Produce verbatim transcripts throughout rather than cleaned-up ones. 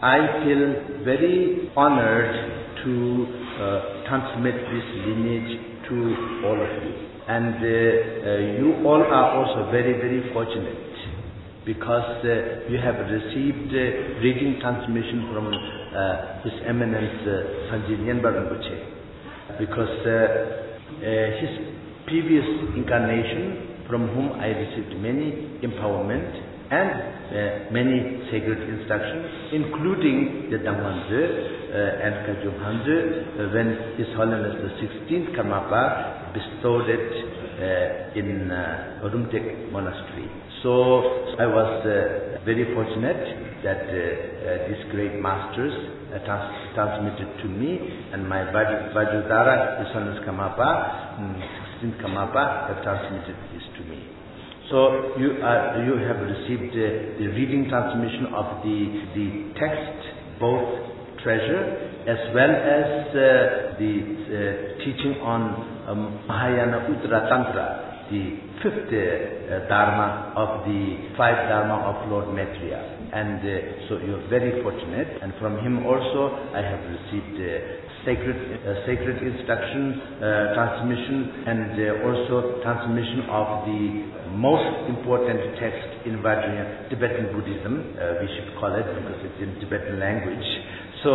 I feel very honored to uh, transmit this lineage to all of you. And uh, uh, you all are also very, very fortunate because uh, you have received uh, reading transmission from uh, His Eminence uh, Sanjit Nyenpa Rinpoche, because uh, uh, his previous incarnation, from whom I received many empowerment and uh, many sacred instructions, including the Dhammanze uh, and Kajum Hanze, uh, when His Holiness the sixteenth Karmapa bestowed it uh, in uh, Rumtek Monastery. So I was uh, very fortunate that uh, uh, these great masters uh, trans transmitted to me, and my Vajradhara, His Holiness Karmapa, um, sixteenth Karmapa, have transmitted this to me. So you are, you have received uh, the reading transmission of the the text, both treasure as well as uh, the uh, teaching on um, Mahayana Uttara Tantra, the fifth uh, Dharma of the five Dharma of Lord Maitreya. And uh, so you're very fortunate. And from him also I have received uh, sacred uh, sacred instruction, uh, transmission, and uh, also transmission of the most important text in Vajrayana, Tibetan Buddhism, uh, we should call it, because it's in Tibetan language. So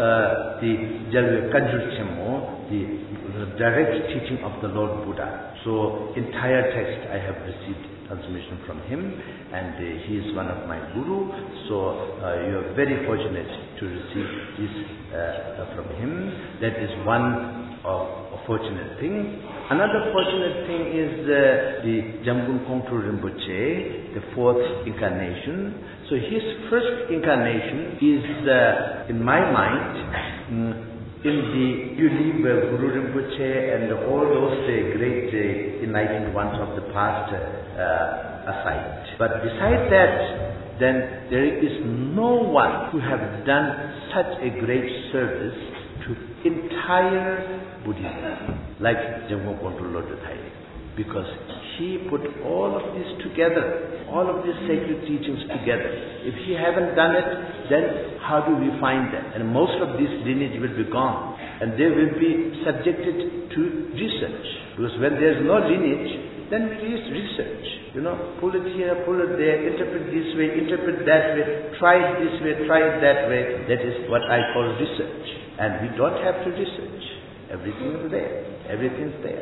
uh, the Jalwe Kanjur Chemo, the, the direct teaching of the Lord Buddha. So entire text I have received transmission from him, and uh, he is one of my guru. So uh, you are very fortunate to receive this uh, from him. That is one of a fortunate thing. Another fortunate thing is uh, the Jamgon Kongtrul Rinpoche, the fourth incarnation. So his first incarnation is, uh, in my mind, um, in the, you leave uh, Guru Rinpoche and all those uh, great uh, enlightened ones of the past uh, aside. But besides that, then there is no one who have done such a great service to entire Buddhism like Jamgon Kongtrul Lodro Thayil, because he put all of this together, all of these sacred teachings together. If he haven't done it, then how do we find them? And most of this lineage will be gone, and they will be subjected to research, because when there is no lineage, then we use research. You know, pull it here, pull it there, interpret this way, interpret that way, try it this way, try it that way. That is what I call research. And we don't have to research. Everything is there. Everything is there.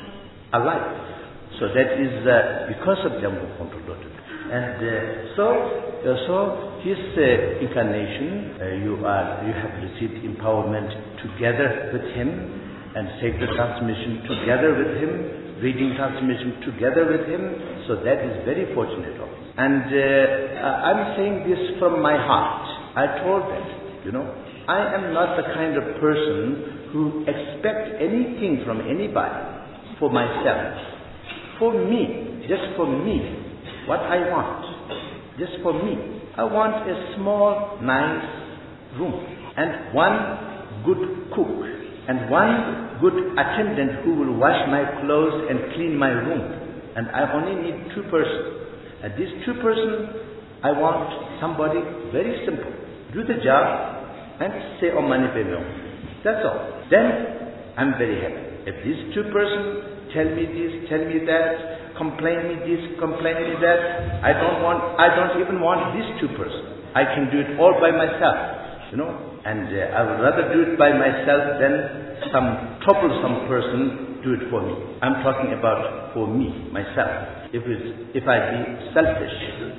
Alive. So that is uh, because of Jamgon Kongtrul Lodro. And uh, so, uh, so his uh, incarnation, uh, you are, you have received empowerment together with him, and sacred transmission together with him, reading transmission together with him. So that is very fortunate of us. And uh, I'm saying this from my heart. I told them, you know, I am not the kind of person who expect anything from anybody for myself. For me, just for me, what I want, just for me. I want a small, nice room, and one good cook, and one good attendant who will wash my clothes and clean my room. And I only need two persons. And these two persons, I want somebody very simple. Do the job and say Om Mani Padme Hum. That's all. Then I'm very happy. If these two persons tell me this, tell me that, complain me this, complain me that, I don't want, I don't even want these two persons. I can do it all by myself, you know. And uh, I would rather do it by myself than some troublesome person do it for me. I'm talking about for me, myself. If it's, if I be selfish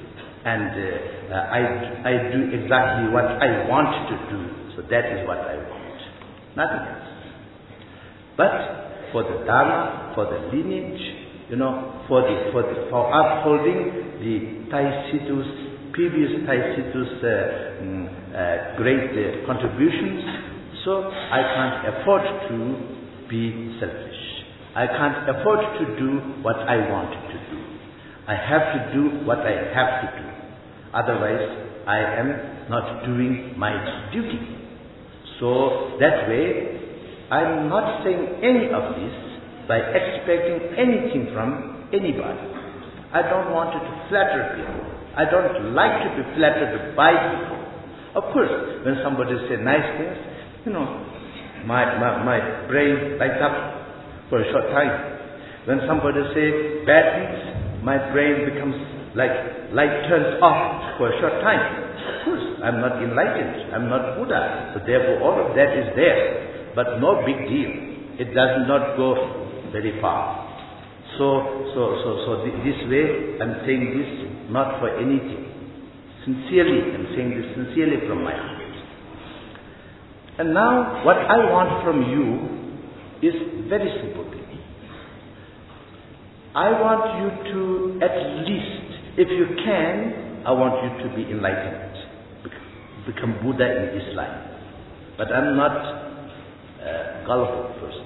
and uh, uh, I, I do exactly what I want to do, so that is what I want. Nothing else. But for the Dharma, for the lineage, you know, for the for the for upholding the Taisitu's previous Taisitu's uh, mm, uh, great uh, contributions, so I can't afford to be selfish. I can't afford to do what I want to do. I have to do what I have to do. Otherwise, I am not doing my duty. So that way, I'm not saying any of this by expecting anything from anybody. I don't want to flatter people. I don't like to be flattered by people. Of course, when somebody says nice things, you know, my, my, my brain lights up for a short time. When somebody says bad things, my brain becomes like light turns off for a short time. Of course, I'm not enlightened, I'm not Buddha, so therefore all of that is there, but no big deal. It does not go very far. So, so, so, so th- this way, I'm saying this not for anything. Sincerely, I'm saying this sincerely from my heart. And now, what I want from you is very simple thing. I want you to, at least, if you can, I want you to be enlightened, become Buddha in this life. But I'm not a gullible person,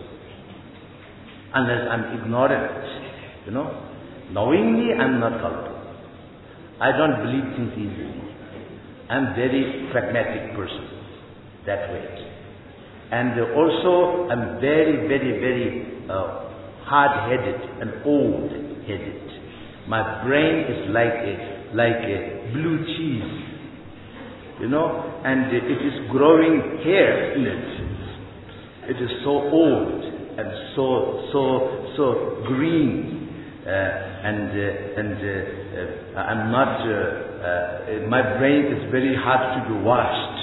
unless I'm ignorant. You know, knowingly I'm not gullible. I don't believe things easily. I'm very pragmatic person, that way. And also I'm very, very, very uh, hard-headed and old-headed. My brain is like a, like a blue cheese, you know, and it is growing hair in it. It is so old and so, so, so green. Uh, and uh, and uh, uh, I'm not. Uh, uh, my brain is very hard to be washed.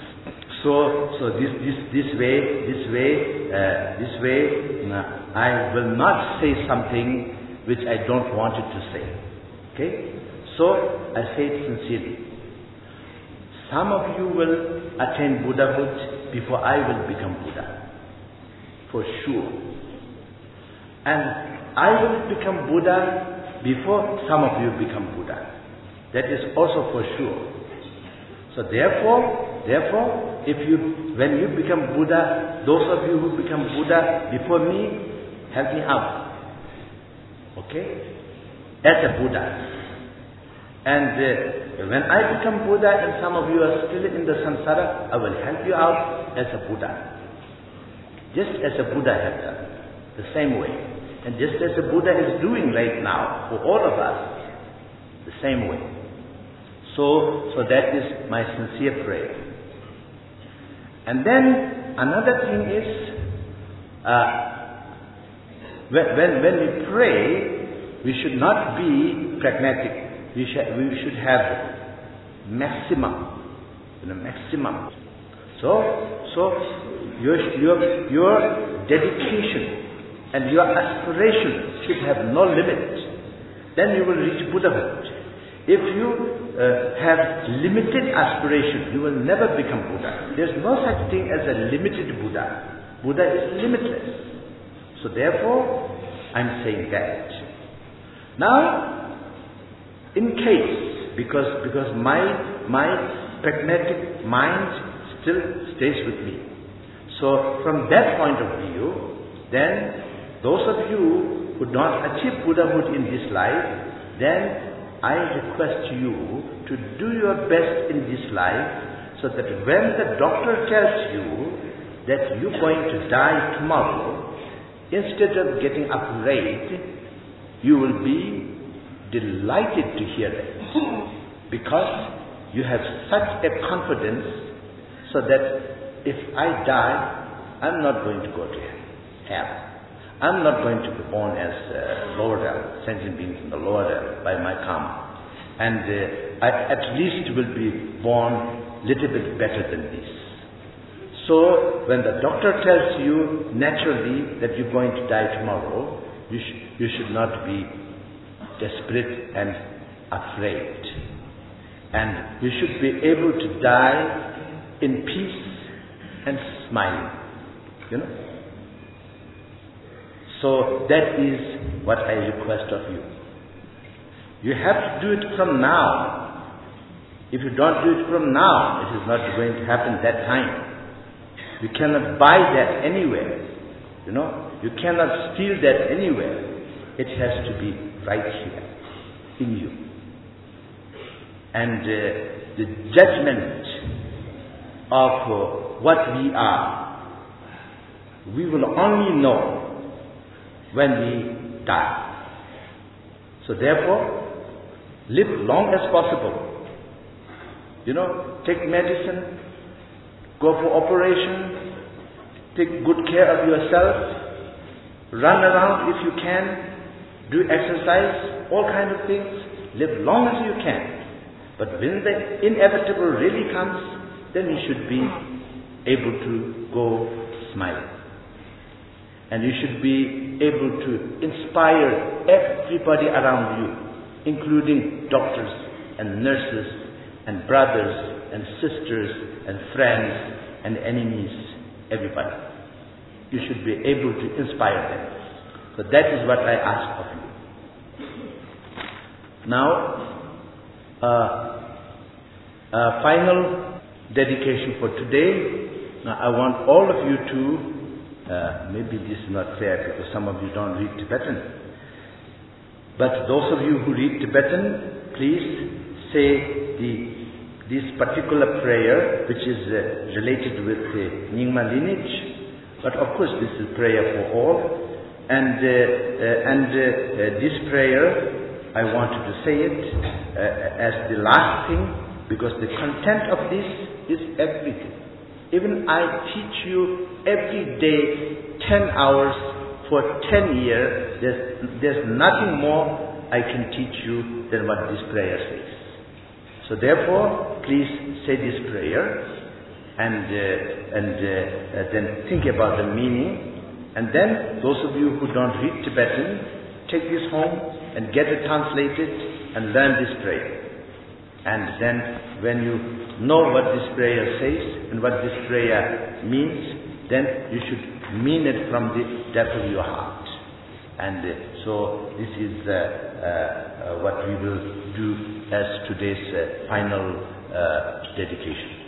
So so this this this way this way uh, this way uh, I will not say something which I don't want it to say. Okay. So I say it sincerely. Some of you will attain Buddhahood before I will become Buddha, for sure. And I will become Buddha before some of you become Buddha. That is also for sure. So therefore, therefore, if you, when you become Buddha, those of you who become Buddha before me, help me out. Okay? As a Buddha. And uh, when I become Buddha and some of you are still in the samsara, I will help you out as a Buddha. Just as a Buddha has done. The same way. And just as the Buddha is doing right now for all of us, the same way. So, so that is my sincere prayer. And then another thing is, uh, when, when when we pray, we should not be pragmatic. We should we should have maximum, you know, maximum. So, so your your your dedication and your aspiration should have no limit. Then you will reach Buddhahood. If you uh, have limited aspiration, you will never become Buddha. There is no such thing as a limited Buddha. Buddha is limitless. So therefore, I'm saying that. Now, in case, because because my my pragmatic mind still stays with me. So from that point of view, then those of you who don't achieve Buddhahood in this life, then I request you to do your best in this life, so that when the doctor tells you that you're going to die tomorrow, instead of getting afraid, you will be delighted to hear that, because you have such a confidence, so that if I die, I'm not going to go to hell. I'm not going to be born as uh, lower realm, sentient beings in the lower realm by my karma. And uh, I at least will be born a little bit better than this. So when the doctor tells you naturally that you're going to die tomorrow, you, sh- you should not be desperate and afraid. And you should be able to die in peace and smiling. You know? So that is what I request of you. You have to do it from now. If you don't do it from now, it is not going to happen that time. You cannot buy that anywhere. You know, you cannot steal that anywhere. It has to be right here, in you. And uh, the judgment of uh, what we are, we will only know when we die. So therefore, live long as possible. You know, take medicine, go for operation, take good care of yourself, run around if you can, do exercise, all kind of things, live long as you can. But when the inevitable really comes, then you should be able to go smiling. And you should be able to inspire everybody around you, including doctors and nurses and brothers and sisters and friends and enemies, everybody. You should be able to inspire them. So that is what I ask of you. Now, uh, uh, final dedication for today. Now I want all of you to, uh, maybe this is not fair because some of you don't read Tibetan, but those of you who read Tibetan, please say the this particular prayer which is uh, related with the Nyingma lineage, but of course this is prayer for all, and, uh, uh, and uh, uh, this prayer I wanted to say it uh, as the last thing, because the content of this is everything. Even I teach you every day ten hours for ten years. There's, there's nothing more I can teach you than what this prayer says. So therefore, please say this prayer and, uh, and uh, uh, then think about the meaning. And then those of you who don't read Tibetan, take this home and get it translated and learn this prayer. And then when you know what this prayer says and what this prayer means, then you should mean it from the depth of your heart. And uh, so this is uh, uh, uh, what we will do as today's uh, final uh, dedication.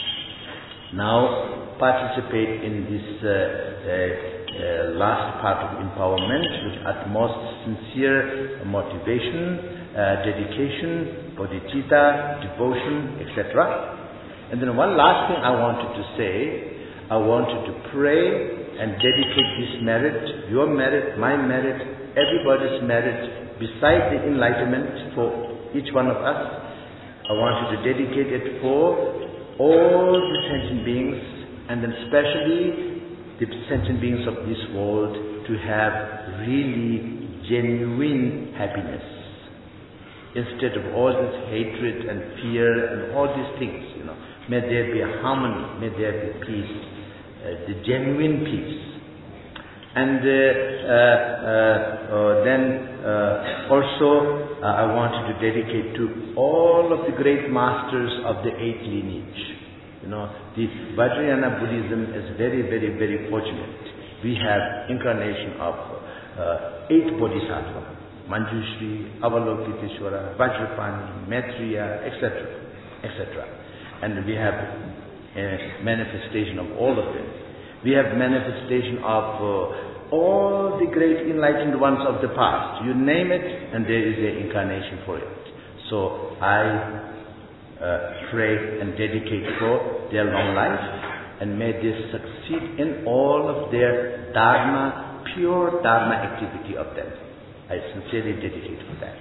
Now participate in this uh, uh, Uh, last part of empowerment with utmost sincere motivation, uh, dedication, bodhicitta, devotion, et cetera. And then one last thing I wanted to say, I wanted to pray and dedicate this merit, your merit, my merit, everybody's merit, beside the enlightenment for each one of us. I wanted to dedicate it for all the sentient beings, and then especially the sentient beings of this world, to have really genuine happiness instead of all this hatred and fear and all these things. You know, may there be harmony, may there be peace, uh, the genuine peace. And uh, uh, uh, then uh, also uh, I wanted to dedicate to all of the great masters of the eighth lineage. You know, the Vajrayana Buddhism is very, very, very fortunate. We have incarnation of uh, eight bodhisattvas: Manjushri, Avalokiteshvara, Vajrapani, Maitreya, et cetera, et cetera. And we have a manifestation of all of them. We have manifestation of uh, all the great enlightened ones of the past. You name it, and there is an incarnation for it. So I Uh, pray and dedicate for their long life, and may they succeed in all of their dharma, pure dharma activity of them. I sincerely dedicate for that.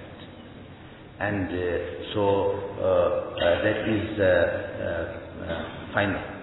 And uh, so uh, uh, that is uh, uh, uh, final.